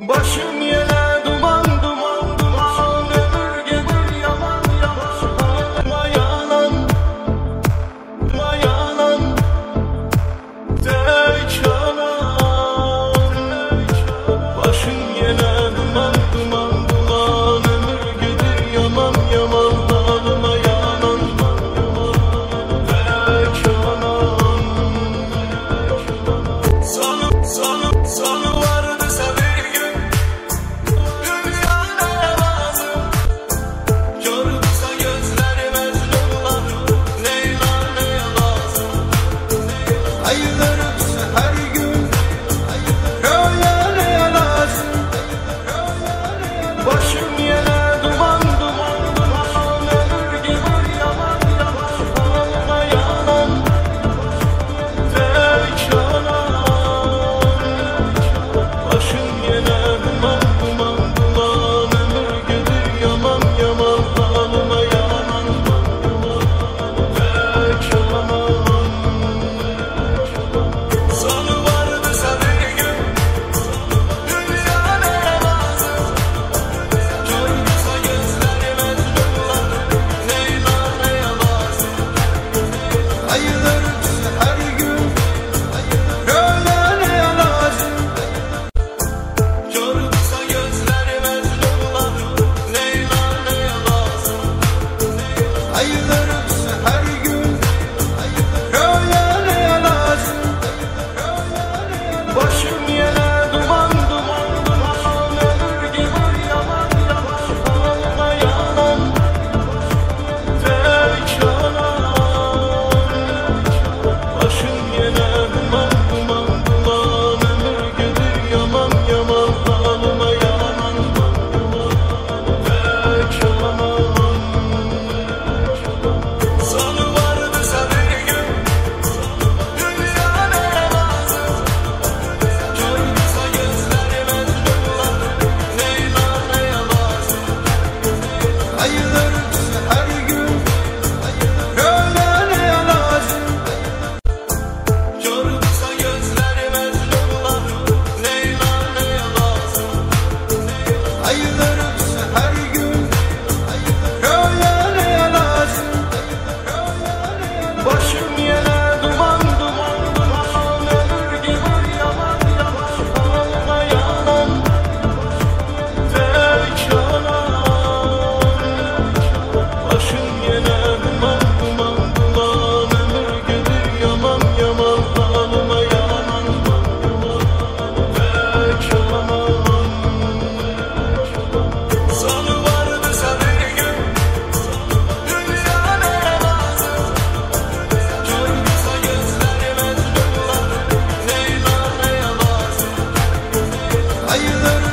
Başım yele duman duman duman, ömür gelir yalan yalan. Yalan, yalan, tek yalan. Başım yele duman duman duman, ömür gelir yaman yaman. Ağlıma yalan, tek yalan. Sanı vardı bir gün, dünya ne lazım? Yorulsa gözlerim Mecnunlar, Leyla ne lazım? Ayılırız her gün, rüya ne lazım? Başım yele duman duman duman, ömür gelir yaman yaman. Ağlıma yalan, tek yalan. Başım yele duman duman duman, ömür gelir yaman yaman. Ağlıma yalan, tek yalan. Sanı vardı bir gün, dünya ne lazım? Yorulsa gözlerim Mecnunlar, Leyla ne lazım? Ayılırız her gün, rüya ne lazım? Yorulsa gözlerim Mecnunlar, Leyla ne lazım? Ayılırız her gün, rüya ne lazım? Başım yele duman duman duman, ömür gelir yaman yaman. Ağlıma yalan, tek yalan. Başım yele duman duman duman, ömür gelir yaman yaman. Ağlıma yalan, tek yalan. Sanı vardı bir gün, dünya ne lazım? Yorulsa gözlerim Mecnunlar, Leyla ne lazım? Ayılırız her gün, rüya ne lazım? Yorulsa gözlerim Mecnunlar, Leyla ne lazım? Ayılırız her gün, rüya ne lazım? Başım yele duman duman duman, ömür gelir yaman yaman. Ağlıma yalan, tek yalan. Başım yele duman duman duman, ömür gelir yaman yaman. Ağlıma yalan, tek yalan. Sanı vardı bir gün, dünya ne lazım? Yorulsa gözlerim Mecnunlar, Leyla ne lazım? Ayılırız